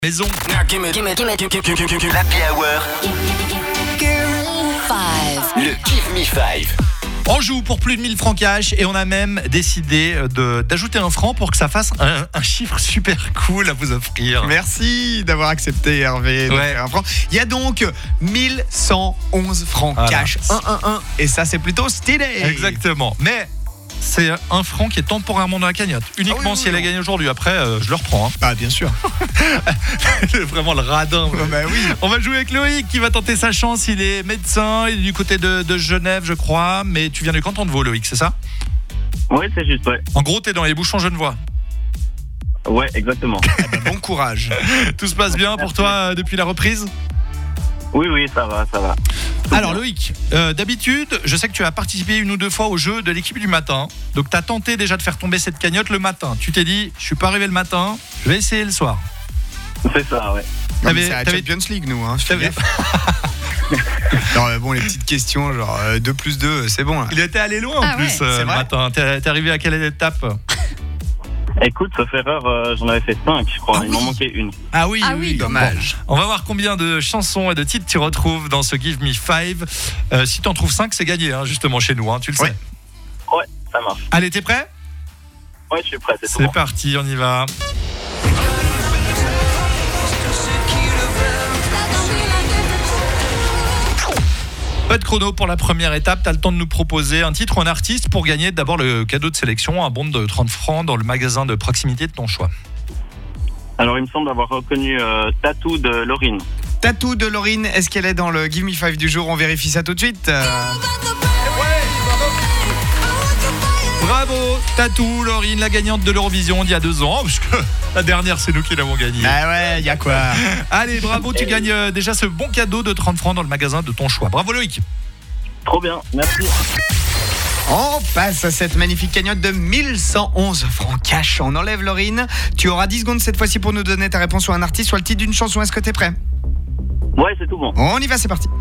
Maison. L'Happy Hour. Le Give Me 5. On joue pour plus de 1000 francs cash et on a même décidé d'ajouter un franc pour que ça fasse un chiffre super cool à vous offrir. Merci d'avoir accepté, Hervé. Ouais. Un franc. Il y a donc 1111 francs cash. 111. Et ça, c'est plutôt stylé. Exactement. Mais c'est un franc qui est temporairement dans la cagnotte. Uniquement si elle est gagnée aujourd'hui. Après, je le reprends. Hein. Ah, bien sûr. Vraiment le radin. Bah oui. On va jouer avec Loïc qui va tenter sa chance. Il est médecin, il est du côté de Genève, je crois. Mais tu viens du canton de Vaud, Loïc, c'est ça ? Oui, c'est juste, ouais. En gros, t'es dans les bouchons genevois. Ouais, exactement. Bon courage. Tout se passe bien pour toi depuis la reprise ? Oui, ça va. Alors Loïc, d'habitude, je sais que tu as participé une ou deux fois au jeu de l'équipe du matin. Donc tu as tenté déjà de faire tomber cette cagnotte le matin. Tu t'es dit, je suis pas arrivé le matin, je vais essayer le soir. C'est ça, ouais. Non, mais c'est la Champions League, nous. Hein, non, bon, les petites questions, genre 2 plus 2, c'est bon. Là. Il était allé loin en plus le matin. T'es arrivé à quelle étape ? Écoute, sauf erreur, j'en avais fait 5, je crois. Il m'en manquait une. Ah oui, dommage. Bon, on va voir combien de chansons et de titres tu retrouves dans ce Give Me 5. Si tu en trouves 5, c'est gagné, hein, justement chez nous, hein, tu le sais. Ouais, ça marche. Allez, t'es prêt ? Ouais, je suis prêt, c'est tout C'est bon. parti, on y va. Pas de chrono pour la première étape, t'as le temps de nous proposer un titre ou un artiste pour gagner d'abord le cadeau de sélection, un bon de 30 francs dans le magasin de proximité de ton choix. Alors, il me semble avoir reconnu Tattoo de Laurine. Tattoo de Laurine, est-ce qu'elle est dans le Give Me 5 du jour ? On vérifie ça tout de suite. Bravo, Tattoo, Laurine, la gagnante de l'Eurovision d'il y a 2 ans, parce que la dernière, c'est nous qui l'avons gagnée. Ah ouais, y a quoi ? Allez, bravo, tu gagnes déjà ce bon cadeau de 30 francs dans le magasin de ton choix. Bravo Loïc. Trop bien, merci. On passe à cette magnifique cagnotte de 1111 francs cash. On enlève Laurine. Tu auras 10 secondes cette fois-ci pour nous donner ta réponse sur un artiste, soit le titre d'une chanson. Est-ce que t'es prêt ? Ouais, c'est tout bon. On y va, c'est parti.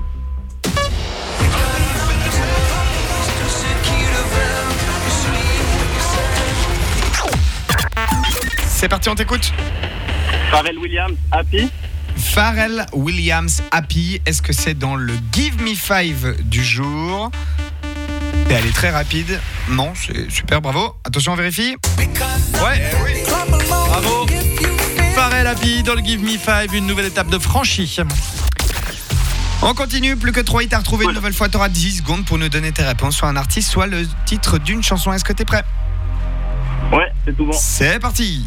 C'est parti, on t'écoute. Pharrell Williams, Happy. Pharrell Williams, Happy. Est-ce que c'est dans le Give Me 5 du jour ? Et elle est très rapide. Non, c'est super, bravo. Attention, on vérifie. Ouais, oui. Bravo. Pharrell Happy dans le Give Me 5, une nouvelle étape de franchie. On continue, plus que 3 hits à retrouver une nouvelle fois. Tu auras 10 secondes pour nous donner tes réponses sur un artiste, soit le titre d'une chanson. Est-ce que t'es prêt ? Ouais, c'est tout bon. C'est parti.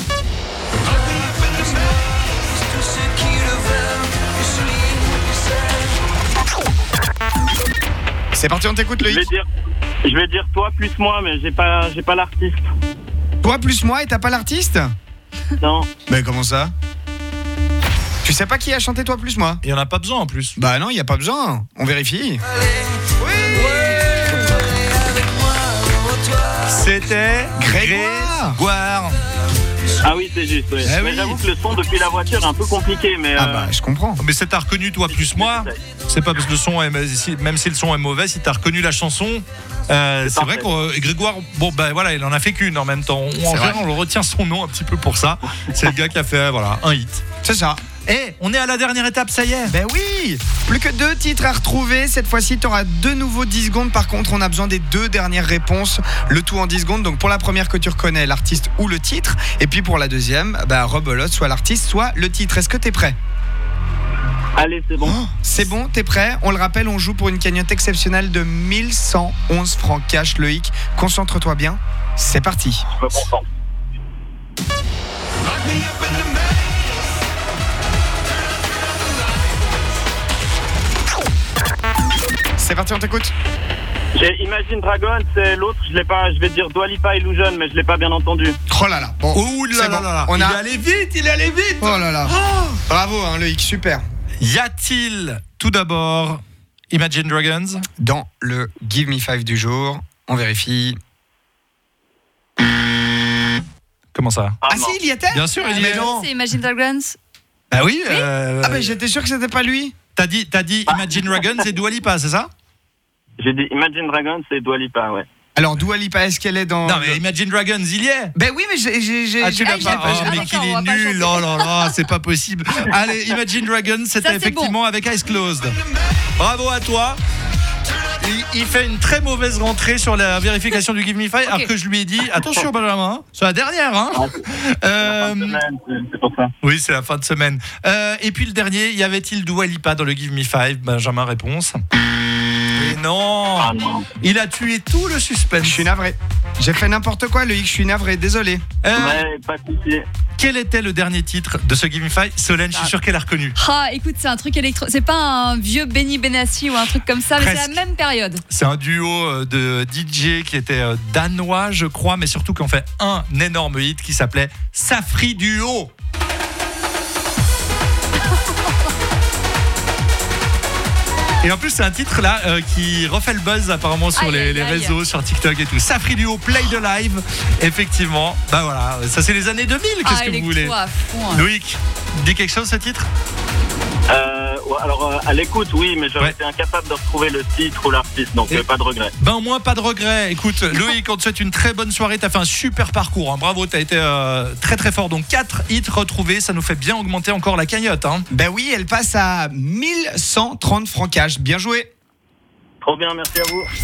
C'est parti, on t'écoute, Loïc. Je vais dire toi plus moi, mais j'ai pas l'artiste. Toi plus moi et t'as pas l'artiste ? Non. Mais comment ça ? Tu sais pas qui a chanté toi plus moi ? Il y en a pas besoin en plus. Bah non, il y a pas besoin. On vérifie. C'était Grégoire. Ah oui, c'est juste, ouais. Mais j'avoue que le son depuis la voiture est un peu compliqué, mais... Ah bah, je comprends. Mais c'est t'as reconnu toi plus moi. C'est pas parce que le son est, même si le son est mauvais, si t'as reconnu la chanson, c'est vrai que Grégoire, bon ben voilà, il en a fait qu'une en même temps. On le retient son nom un petit peu pour ça. C'est le gars qui a fait un hit. C'est ça. Et on est à la dernière étape, ça y est. Ben oui. Plus que 2 titres à retrouver. Cette fois-ci, tu auras de nouveau 10 secondes. Par contre, on a besoin des 2 dernières réponses. Le tout en 10 secondes. Donc pour la première que tu reconnais, l'artiste ou le titre. Et puis pour la deuxième, rebelote, soit l'artiste, soit le titre. Est-ce que t'es prêt ? Allez, c'est bon. C'est bon, t'es prêt ? On le rappelle, on joue pour une cagnotte exceptionnelle de 1111 francs cash, Loïc. Concentre-toi bien. C'est parti. Je me concentre. C'est parti, on t'écoute. J'ai Imagine Dragon, c'est l'autre, je l'ai pas, je vais dire Dua Lipa Illusion, mais je l'ai pas bien entendu. Oh là là. Bon, Oh là là là. On Il est allé vite. Oh là là. Bravo, Loïc, super. Y a-t-il tout d'abord Imagine Dragons dans le Give Me 5 du jour? On vérifie. Comment ça? Ah si, il y était? Bien sûr, il y est. C'est Imagine Dragons. Bah oui. Ah bah j'étais sûr que c'était pas lui. T'as dit Imagine Dragons et Dua Lipa, c'est ça? J'ai dit Imagine Dragons, c'est Dua Lipa, ouais. Alors, Dua Lipa, est-ce qu'elle est dans. Non, mais Imagine Dragons, il y est. Ben oui, mais j'ai. Ah, tu l'as pas. Oh, mais d'accord, qu'il on est va pas nul. chanter. Oh là là, c'est pas possible. Allez, Imagine Dragons, c'était c'est effectivement avec Eyes Closed. Bravo à toi. Il fait une très mauvaise rentrée sur la vérification du Give Me Five, alors que je lui ai dit attention Benjamin, c'est la dernière. Hein. C'est pour ça. Oui, c'est la fin de semaine. Et puis le dernier, y avait-il Dua Lipa dans le Give Me Five? Benjamin, réponse. Et non, Ah non. il a tué tout le suspense. Je suis navré. J'ai fait n'importe quoi, Loïc, je suis navré, désolé. Ouais, pas de souci. Quel était le dernier titre de ce Give Me Five? Solène, je suis sûr qu'elle a reconnu. Ah, écoute, c'est un truc électro. C'est pas un vieux Benny Benassi ou un truc comme ça, mais Presque. c'est la même période. C'est un duo de DJ qui était danois, je crois, mais surtout qui ont fait un énorme hit qui s'appelait Safri Duo. Et en plus, c'est un titre là qui refait le buzz apparemment sur Aïe, les aïe, aïe. réseaux, sur TikTok et tout. Safri Duo, Play the Live. Effectivement, bah voilà, ça c'est les années 2000, qu'est-ce que vous voulez? À fond, hein. Loïc, dis quelque chose ce titre? Ouais, alors, à l'écoute, oui, mais j'aurais Ouais. été incapable de retrouver le titre ou l'artiste, donc Et- pas de regret. Ben au moins pas de regret. Écoute Loïc, on te souhaite une très bonne soirée. T'as fait un super parcours, hein. Bravo, t'as été très très fort. Donc 4 hits retrouvés, ça nous fait bien augmenter encore la cagnotte, hein. Ben oui, elle passe à 1130 francs cash. Bien joué. Trop bien, merci à vous.